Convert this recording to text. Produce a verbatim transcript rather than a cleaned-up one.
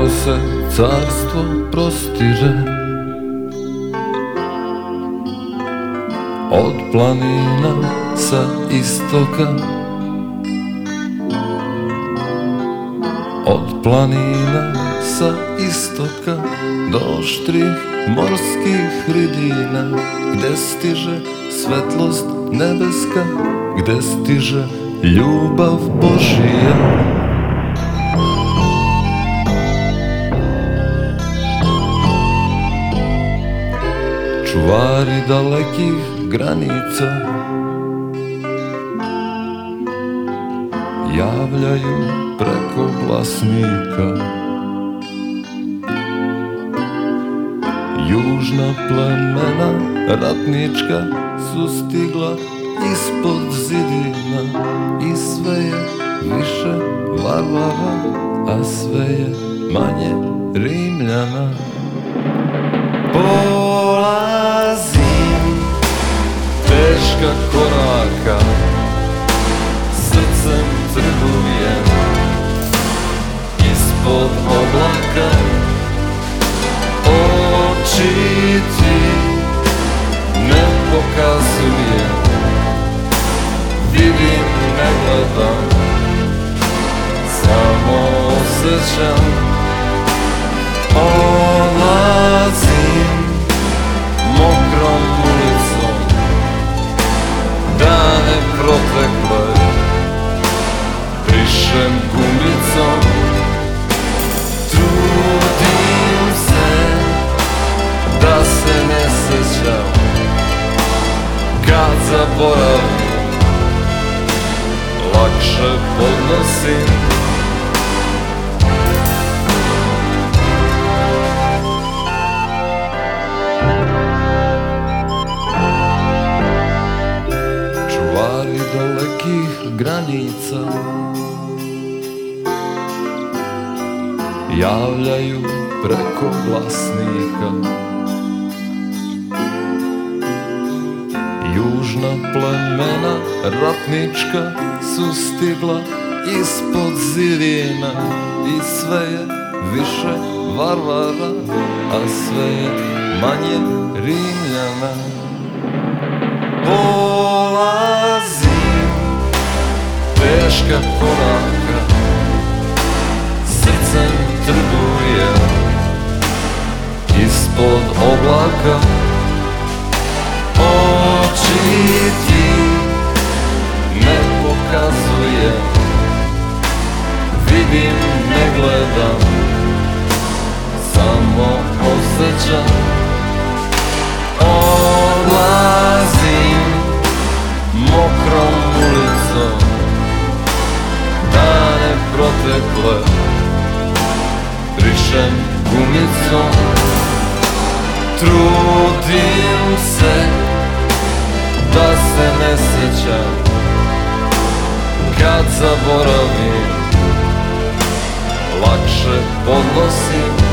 Daleko se carstvo prostire, od planina sa istoka, od planina sa istoka do oštrih morskih hridina, gde stiže svetlost nebeska, gde stiže ljubav Božija. Čuvari dalekih granica javljaju preko glasnika, južna plemena ratnička su stigla ispod zidina, i sve je više varvara, a sve je manje Rimljana. Polazim teška koraka, srcem trgujem ispod oblaka, oči ti ne pokazujem, vidim, ne gledam, samo osjećam. Odlazim mokrom ulicom, dane protekle brišem gumicom. Trudim se da se ne sećam, kad zaboravim lakše podnosim. Čuvari dalekih granica javljaju preko glasnika, južna plemena ratnička su stigla ispod zidina, i sve je više varvara, a sve je manje Rimljana. Polazim teška koraka, srcem trgujem ispod oblaka, oči ti ne pokazujem, vidim, ne gledam, samo osjećam. Odlazim mokrom ulicom, dane protekle brišem gumicom. Trudim se da se ne sećam, kad zaboravim lakše podnosim.